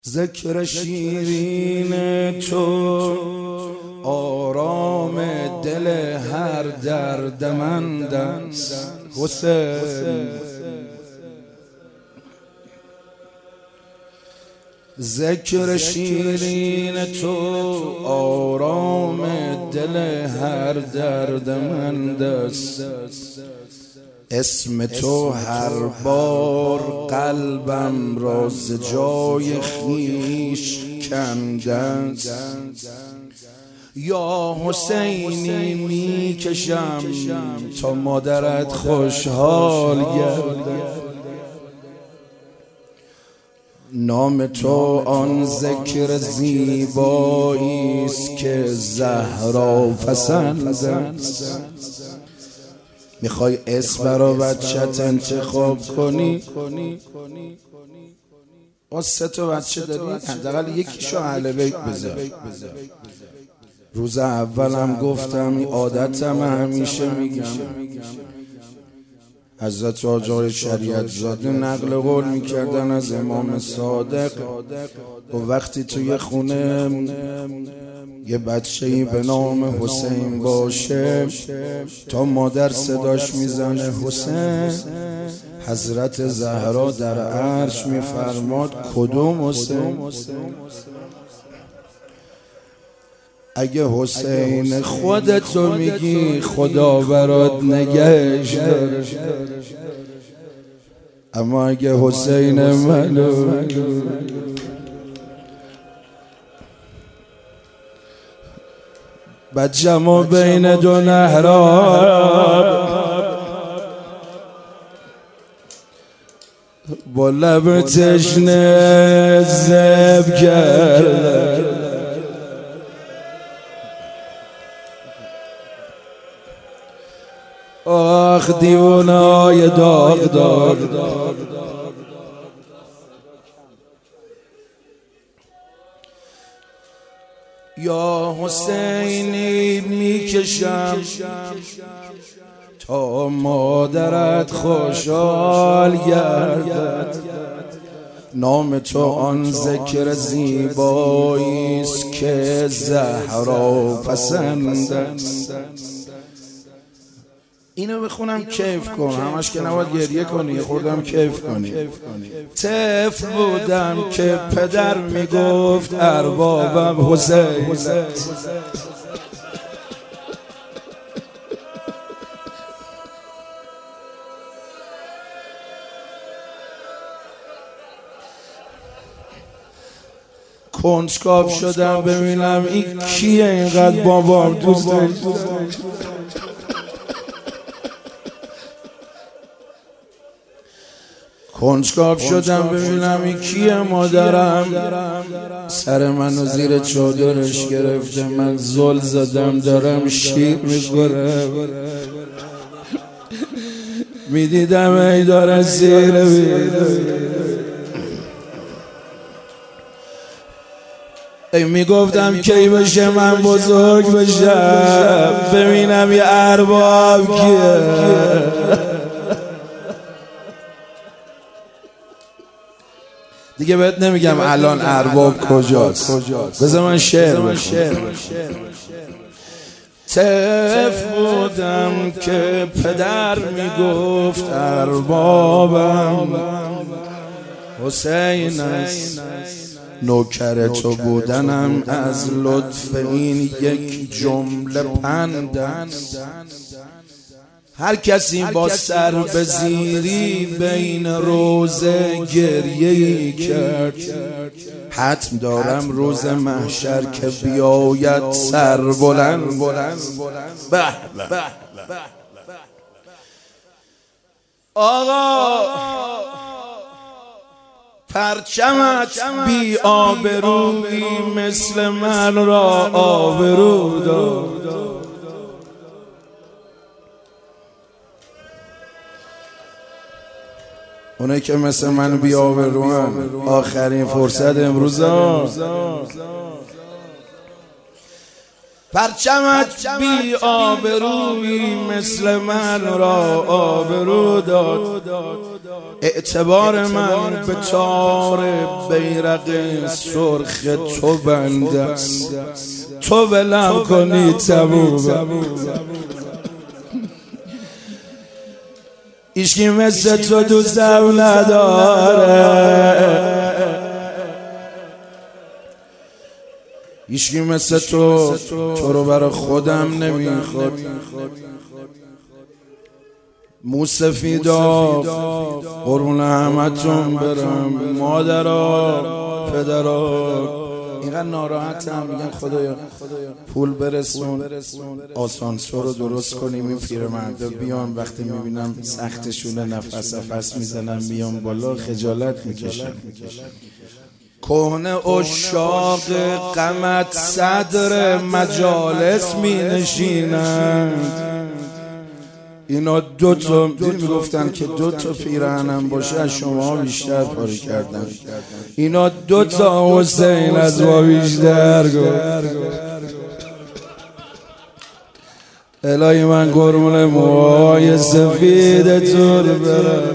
ذکر شیرین تو آرام دل هر دردمند است حسین. ذکر شیرین تو آرام دل هر دردمند است. اسم تو هر بار قلبم را ز جای خویش کنده است. یا حسینی میکشم تا مادرت خوشحال گردد. نام تو آن ذکر زیبایی است که زهرا پسند است. میخوای اسم برا بچت انتخاب کنی؟ سه تا بچه داری؟ حداقل یکیشو اهل بیت بذار. روز اولم گفتم، این عادتم همیشه میگم، حضرت آقای شریعت زاده نقل قول میکردن از امام صادق و وقتی توی خونه یه بچه‌ای به نام حسین باشه، تا مادر صداش میزنه حسین، حضرت زهرا در عرش میفرماد کدوم حسین؟ اگه حسین خودتو میگی خدا برات نگهش داره، اما اگه حسین منو بچه‌مو بین دو نهراب با لب تشنه زب کرد. آخ دیوانای داغدار، یا حسینی میکشم تا مادرت خوشحال گردد. نام تو آن ذکر زیبایی است که زهرا پسند است. اینو بخونم کیف کن، همش که نباید گریه کنی، خوردم کیف کنی. طفل بودم که پدر میگفت اربابم حسین. کنجکاو شدم ببینم این کیه اینقدر بابام دوست داره. کنجکاو شدم ببینم این کیه. مادرم سر منو زیر چادرش گرفته، من زل زدم دارم شیر میخورم، میدیدم ای داره زیر ای میگفتم کی بشه من بزرگ بشم ببینم یه ارباب کیه. دیگه بهت نمیگم الان ارباب کجاست، بذار من شعر بخونم. طفل بودم که پدر میگفت اربابم حسین است. نوکر تو بودنم از لطف این یک جمله پند است. هر کسی با سر به زیری بین روزه گریه‌ای کرد، حتم دارم روز محشر که بیاید سر بلند. آقا پرچمت بی آبرویی مثل من را آبرو داد. اونایی که مثل من بی آبروان، آخرین فرصت امروز پرچمت بی آبرویی مثل من را آبرو داد. اعتبار من به تار بیرق سرخ تو بنده است. تو ولم کنی تموم. هیچکی مثل تو دوستم نداره. هیچکی مثل تو رو برای خودم نمیخواد. موسفیدا قربون همتون برم. مادرها پدرها اینقدر ناراحتم، میگن خدایا پول برسون آسانسور رو درست کنیم این پیرمردا بیان، وقتی میبینم سختشونه نفس میزنم میام بالا خجالت میکشم. کهنه عشاق غمت صدر مجالس می نشینند. اینا دوتا میگفتن که دوتا پیرهنم باشه از شما بیشتر پاره کردن. اینا دوتا حسین از ما بیشتر گفت. الهی من قربون موهای سفیدتون برم.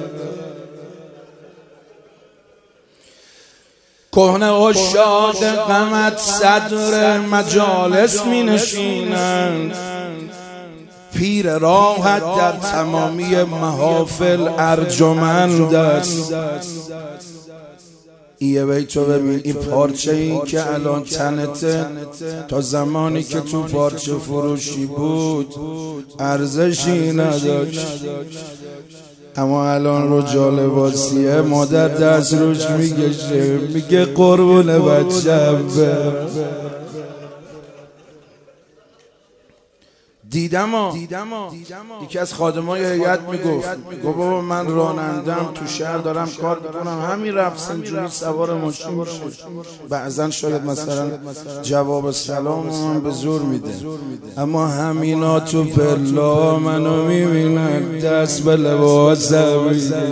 کهنه عشاق غمت صدر مجالس می نشینند. پیر راحت در تمامی محافل ارجمند است. یه بیتو ببین، این پارچه این که الان تنته تا زمانی که تو پارچه فروشی بود ارزشی نداشت، اما الان رو جالباسیه مادر دست روش میگشه میگه قربون بچم. دیدم یکی از خادمای هیئت میگفت بابا من رانندم تو شهر دارم کار میکنم، همین رفت اینجوری سوار ماشین میشه، بعضا شاید مثلا جواب سلام من به زور میده، اما همینا تو پلا منو میبینن دست به لباسم میگه.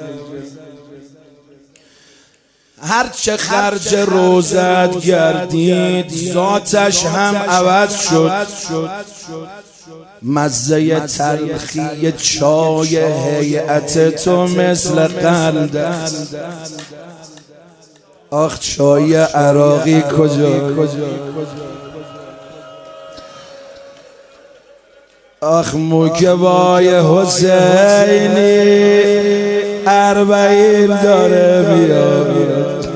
هر چه خرج روزت گردید ذاتش هم عوض شد. مزه تلخی چای هیئت تو مثل قند است. آخ چای عراقی کجا، آخ موکبای حسینی 40 داره میاد.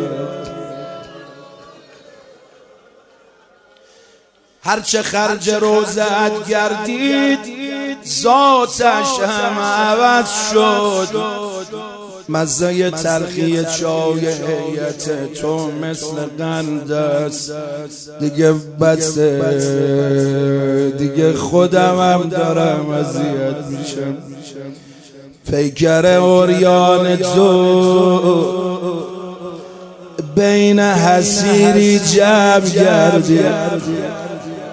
هرچه خرج روزت گردید ذاتش هم عوض شد. مزه تلخی چای هیئت تو مثل قند است. دیگه بسه دیگه خودم هم دارم اذیت میشم. پیکر عریان تو بین حسیری جمع گردید.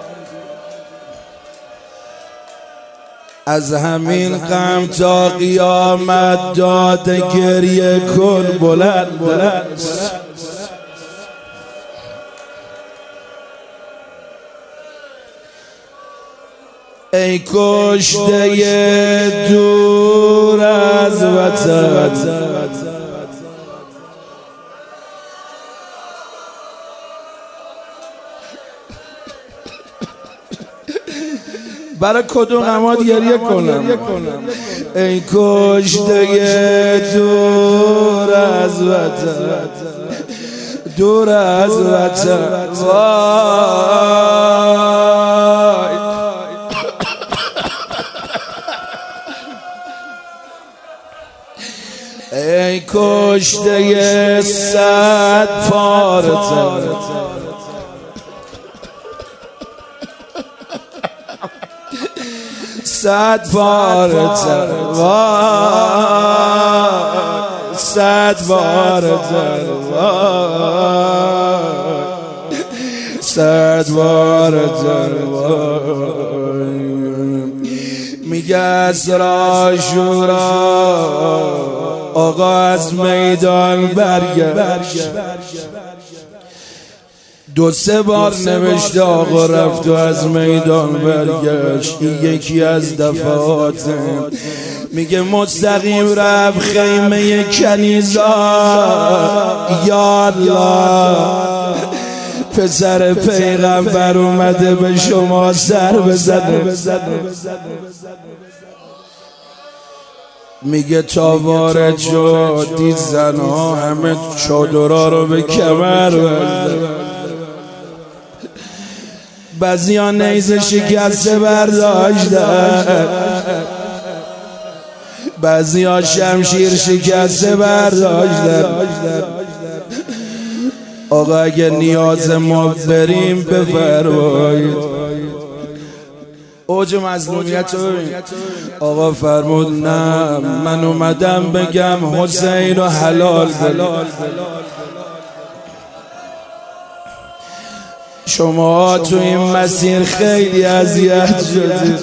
از همین غم تا قیامت داد گریه کن بلند بلند. ای کشته دور از وطن، برای کدوم غمات گریه کنم؟ ای کشته دور از وطن، دور از وطن، وای ای کشته 100 پاره، 100 پاره، 100 پاره، 100 پاره. میگه از عاشورا آقا از میدان برگشت. دو سه بار نوشته آقا رفت و از میدان برگشت. این یکی از دفعاته. میگه مستقیم رفت خیمه کنیزا. یا الله پسر پیغمبر اومده به شما سر بزنه. میگه تا وارد شد دید زنها همه چادرها رو به کمر بردن. بعضیا نیزه شکسته برداشتن، بعضیا شمشیر شکسته برداشتن. آقا اگه نیاز ما بریم بفرمایید. اوج مظلومیت رو ببین. آقا فرمود نه، من اومدم بگم حسین رو حلال بلال. شما تو این مسیر خیلی اذیت شدید.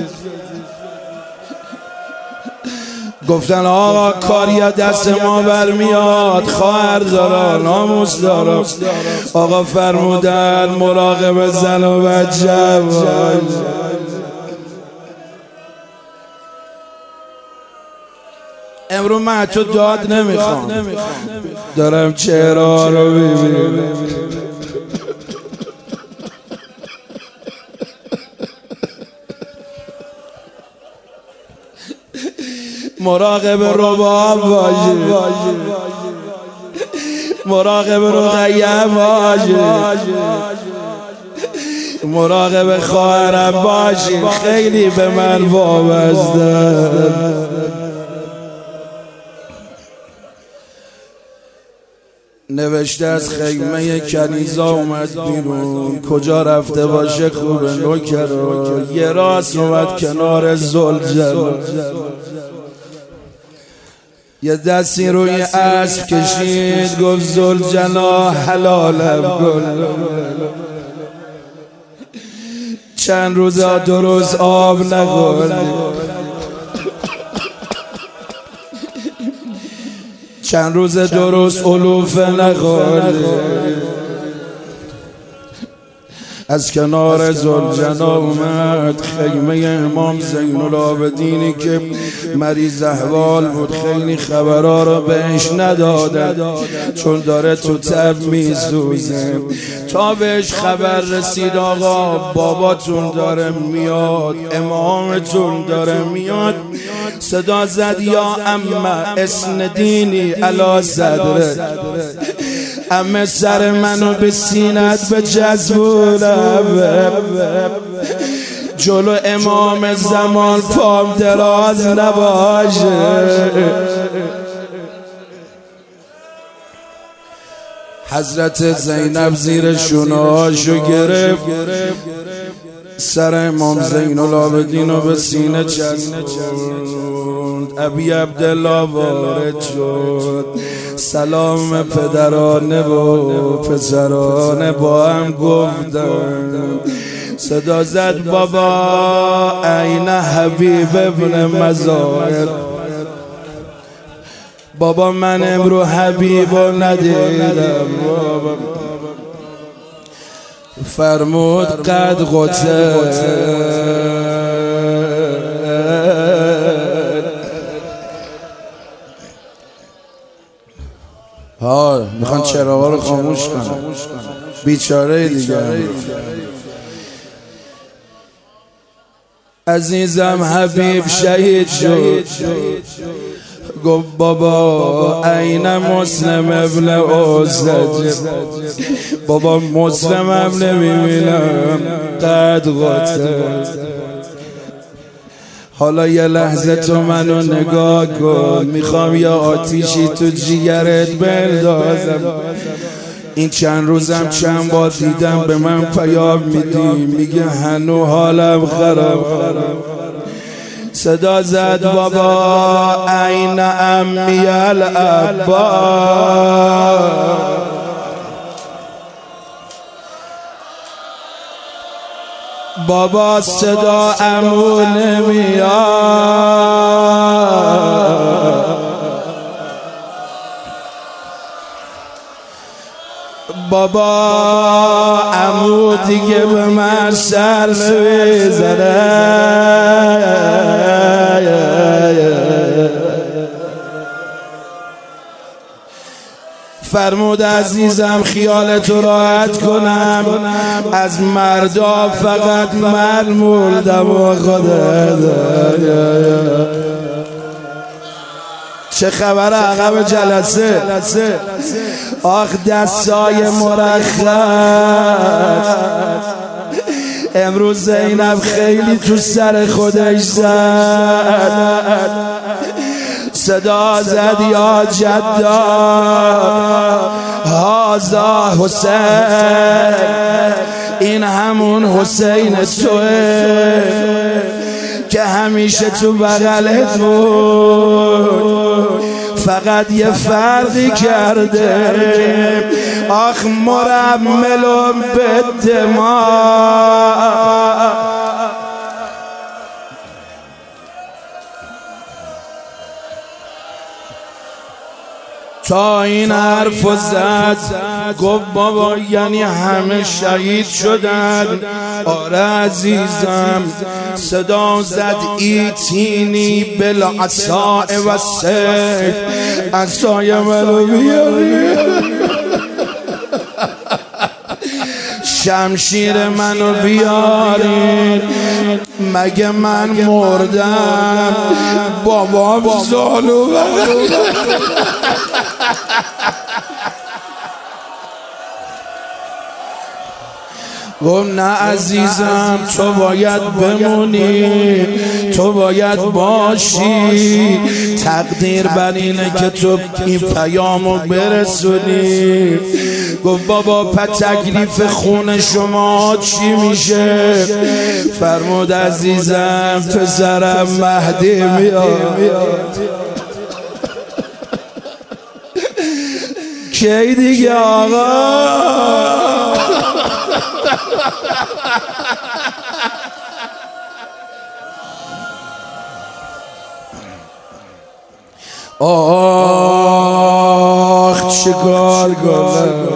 گفتن آقا کاری از دست ما برمیاد، خواهر دارن، ناموس دارن. آقا فرمودن مراقب زن و بچه باش. امروز من تو داد نمیخوام، دارم چهره ها رو ببینم. مراقب رباب باشی، مراقب رقیه باشی، مراقب خواهرم باشی. خیلی به من وابسته. نوشته از خیمه کنیزا اومد بیرون. کجا رفته باشه خوبه نوکرا. یه راست اومد کنار زلجلا، یه دستی روی اسب کشید گفت زلجلا حلالم کن. چند روز درست آب نخوردی، چند روز درست علوفه نخوردی. از کنار زلجنا اومد خیمه امام زین العابدینی که مریض احوال بود. خیلی خبرها رو بهش ندادن چون داره تو تب میسوزه. تا بهش خبر رسید آقا باباتون داره میاد، امامتون داره میاد. صدا زد یا اما اسندینی علی صدره. امه سر منو به سینت به جذبونم، جلو امام زمان پام دراز نباشه. حضرت زینب زیر شونه‌هاشو گرفت، سر امام زین العابدین رو به سینه چسبوند. ابی عبدالله وارد شد. سلام پدرانه و پسرانه با هم گفتن. صدا زد بابا این حبیب ابن مظاهر. بابا من امرو حبیب رو ندیدم. فرمود قد قتل. ها میخوان چراغا رو خاموش کنن، بیچاره دیگه. عزیزم حبیب شهید شد. گفت بابا این مسلم ابن اوزد. بابا مسلم هم نمیبینم. قد قتل. حالا یه لحظه تو منو نگاه کن، میخوام یه آتیشی تو جیگرت بندازم. این چند روزم چند بار دیدم به من پیام میدی، میگه هنو حالم خراب. صدا زد بابا این امی العباس. بابا صدا عمو نمیاد. بابا عمو دیگه به من سر نمیزنه، فرمود عزیزم خیالتو راحت کنم، از مردا فقط من موندم و خودت. چه خبر عقب جلسه؟ آخ دستای مرخص، امروز زینب خیلی تو سر خودش زد، صدا زد یا جدا هازا حسین، این همون حسین توه که همیشه تو بغلت بود، فقط یه فرقی کرده، آخ مرمل به دماغ. تا این حرفو زد گفت بابا یعنی همه شهید شدن؟ آره عزیزم. صدا زد ایتینی بالعصا و السیف، عصای منو بیاری، شمشیر منو بیارین، مگه من مردم؟ بابا زالو گفت نه عزیزم، تو باید بمونی، تو باید باشی، تقدیر بر اینه که تو این پیامو برسونی. گفت بابا تکلیف خون شما چی میشه؟ فرمود عزیزم پسرم مهدی میاد. کی دیگه آقا؟ آخ چیکار کنم؟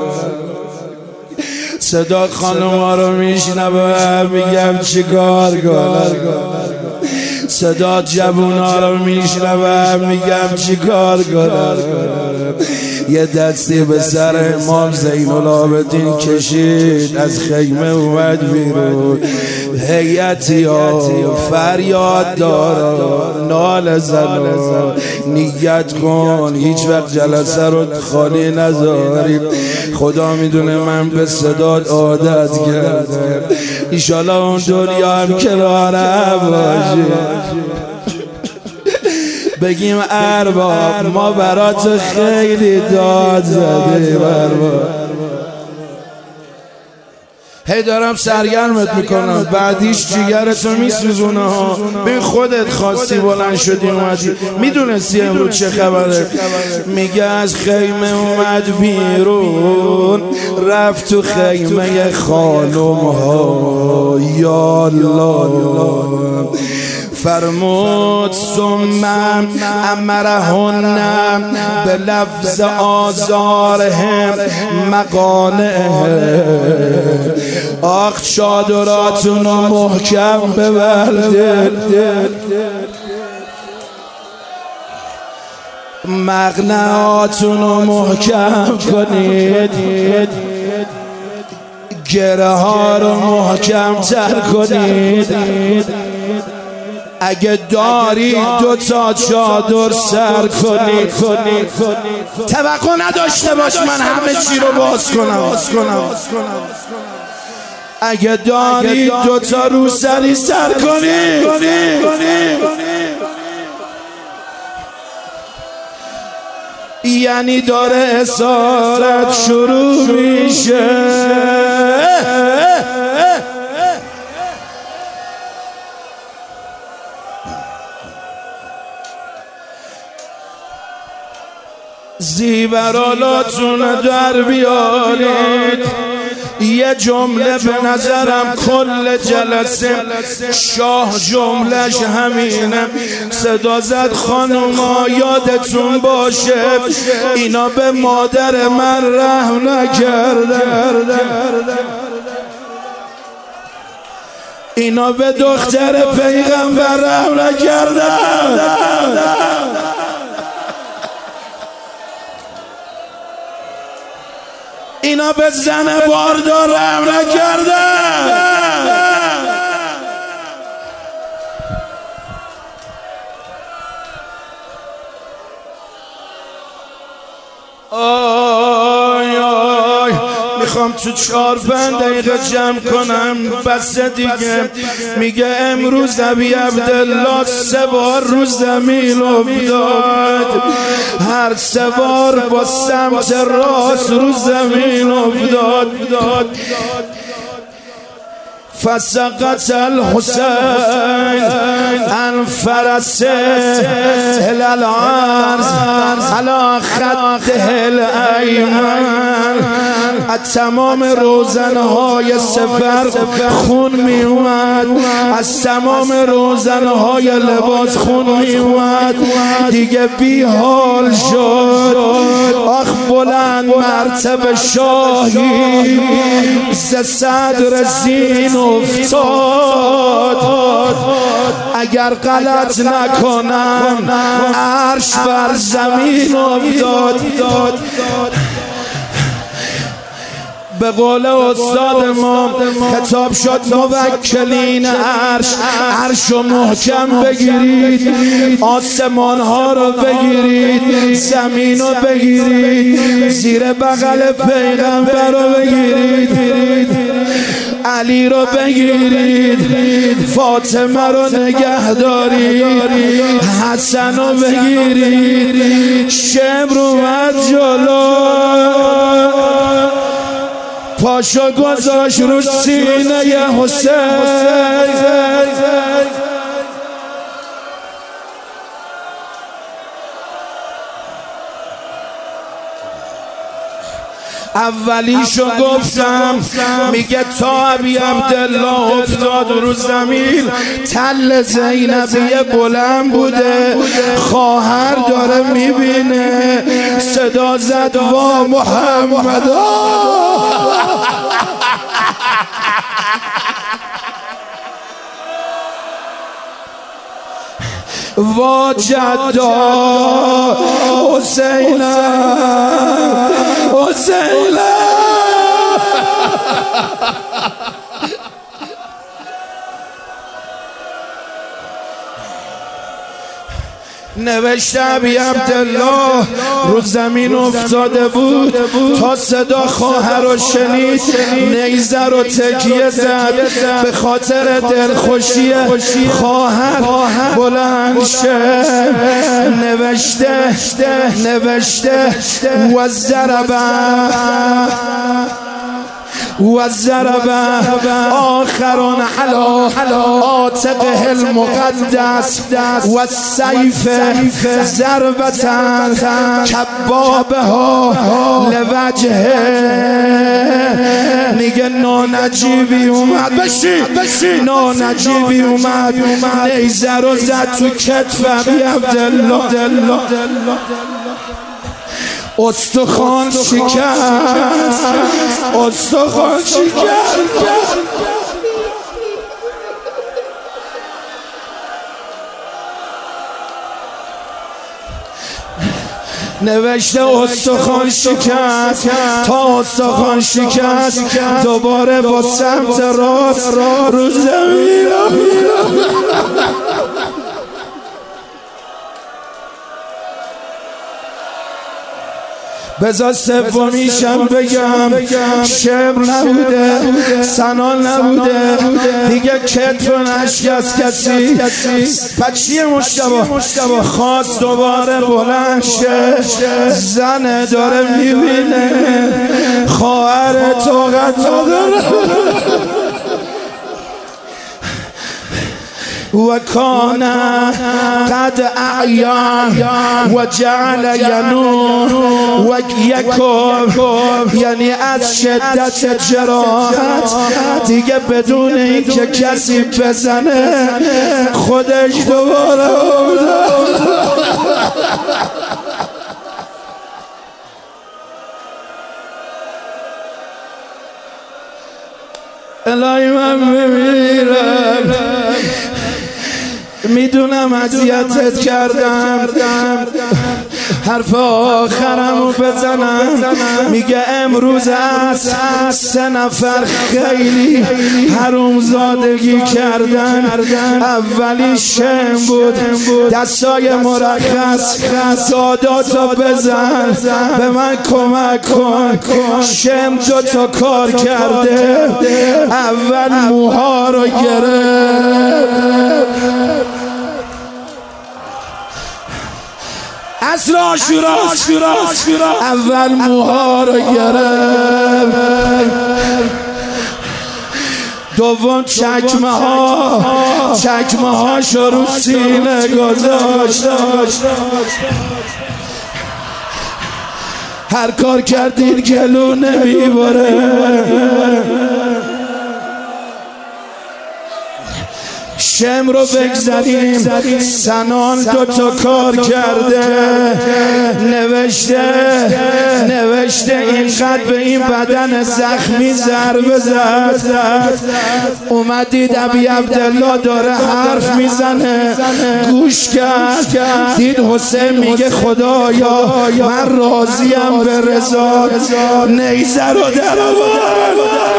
صدا خانوما رو میشنوم میگم چیکار کنم؟ صدا جوونا رو میشنوم میگم چیکار کنم؟ یه دستی به سر امام زین العابدین کشید، از خیمه اومد بیرون، هیئتی ها فریاد دارا، نال زنا، نیت کن هیچ وقت جلسه رو خالی نذاری، خدا میدونه من به صدات عادت کردم، ایشالا اون دنیا هم کنارم باشی. بگیم ارباب ما برات خیلی داد زدیم ارباب. هی دارم سرگرمت میکنم، بعدیش جیگرتو میسوزونه ها. ببین خودت خواستی بلند شدی اومدی، میدونستی امروز چه خبره. میگه از خیمه اومد بیرون، رفت تو خیمه خانم ها، یا الله. فرمود ثم امرهن به لفظ آزارهم مقانعهم. آخ چادراتون رو محکم ببندید، مقنعاتون رو محکم کنید، گره ها رو محکم تر کنید. اگه داری دو تا چادر سر کنی، توقع نداشته باش من همه چی رو باز کنم. اگه داری دو تا روسری سر کنی، یعنی داره اسارت شروع میشه. زیورالاتون در بیارید، یه جمله به نظرم کل جلسه شاه جملش همینه. صدا زد خانوما یادتون باشه اینا به مادر من رحم نکردن، اینا به دختر پیغمبر رحم نکردن، اینا به زن باردار رحم نکردن. آی آی میخوام تو 4-5 دقیقه جمع کنم بس دیگه. میگه امروز ابی عبدالله 3 بار رو زمین افتاد، هر 3 بار با سمت راست رو زمین افتاد. فسقط الحسین عن فرسه الارض على خده الایمن. از تمام روزنهای سفر خون می اومد، از تمام روزنهای لباس خون می اومد. دیگه بی حال شد. آخ بلند مرتبه شاهی ز صدر زین افتاد. اگر غلط نکنم عرش بر زمین افتاد. به قول استاد ما خطاب شد موکلین عرش رو محکم بگیرید، آسمان ها رو بگیرید، زمین رو بگیرید، زیر بغل پیغمبر رو بگیرید، علی رو بگیرید، فاطمه رو نگه دارید، حسن رو بگیرید. شمر اومد جلو پاشو گذاشت رو سینه حسین. اولیشو گفتم، میگه تا ابی عبدالله افتاد رو زمین تل زینبیه بلند بوده، خواهر داره میبینه، صدا زد وا محمد وا جدا حسینا حسینا. نوشته ابی عبدالله رو زمین افتاده بود تا صدا خواهر رو شنید، نیزه رو تکیه زد به خاطر دلخوشی خواهر بلند شه. نوشته و ضرب آخرون علی عاتقه المقدس و السیف ضربة کبابها لوجهه. میگه نانجیبی اومد، نانجیبی اومد نیزه رو زد تو کتف ابی عبدالله، استخوان شکست، استخوان شکست. نوشته استخوان شکست، تا استخوان شکست دوباره با سمت راست رو زمین بذار سومیشم بگم، شبر نبوده، سنان نبوده، دیگه کتف نشکست کسی. پچی مشتبه خواست دوباره بلند شه، زن داره میبینه خواهر طاقت نداره. و کان قد اعیا و جعل ینور و یکم، یعنی از شدت جراحت دیگه بدون این که کسی بزنه خودش دوباره الهی من بمیرم، میدونم اذیتت کردم، حرف آخرمو بزنم. میگه امروز از 3 نفر خیلی حرومزادگی کردن. اولی شم بود، دستای مرخص ساداتو بزن، به من کمک کن. شم 2 تا کار کرده، اول موها رو گرفت، عصر عاشورا اول موها رو گرفت، دوم چکمه هاشو رو سینه گذاشت. هر کار کردین گلو نمیبره. شم رو بگذاریم، سنان 2 تا کار کرده، نوشته اینقدر به این بدن زخمی ضربه زد. اومدید ابی عبدالله داره حرف میزنه، گوش کرد، دید حسین میگه خدایا من راضیم به رضا، نیزه رو در آورد.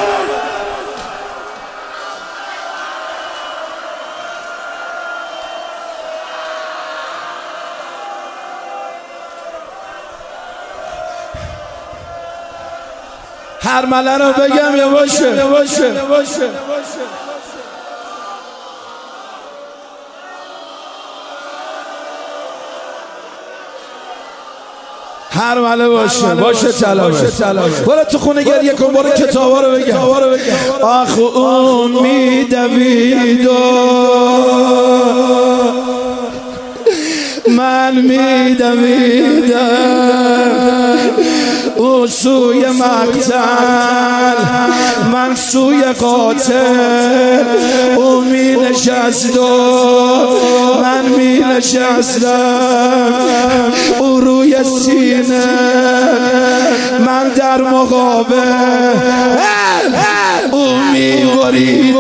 هرمله رو بگم یا باشه؟ هرمله باشه طلبه. برو تو خونه گریه کن، برو کتابا رو بگم. آخ اون میدوید من میدویدم، او سوی مقتل من سوی قاتل، او می نشست و من می نشستم، او روی سینه من در مقابل، او می برید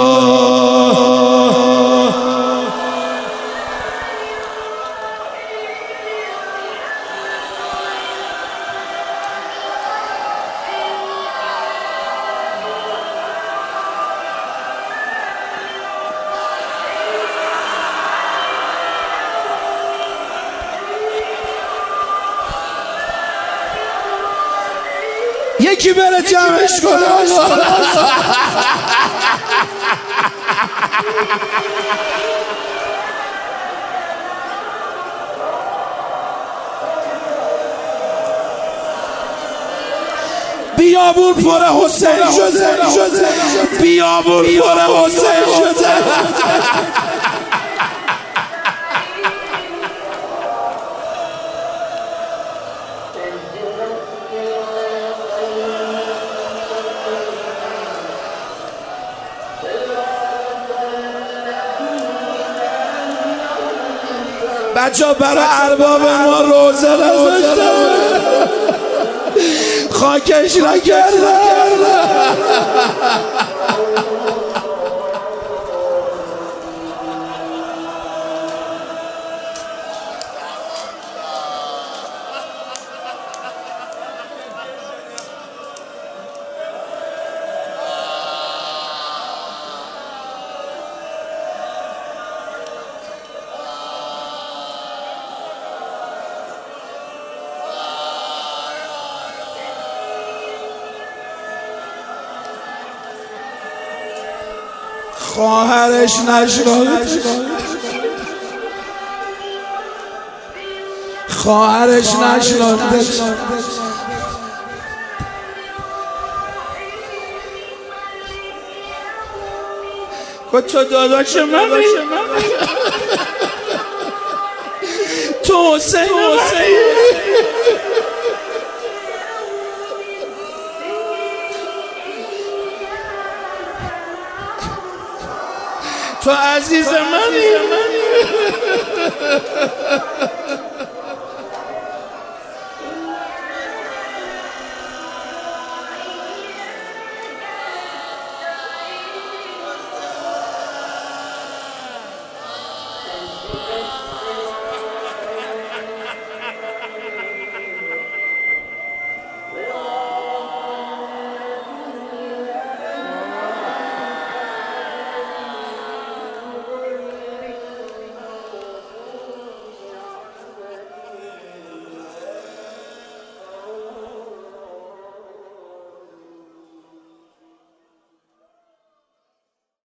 یکی بره جمعش کنه. بیابون پر حسین شده، بیابون پر حسین شده. بچه برای ارباب ما روزه نذاشتن، خاکش نکردن. خواهرش نشناخت، خواهرش نشناخت. با تو داداش منی، تو حسین تو عزیز منی.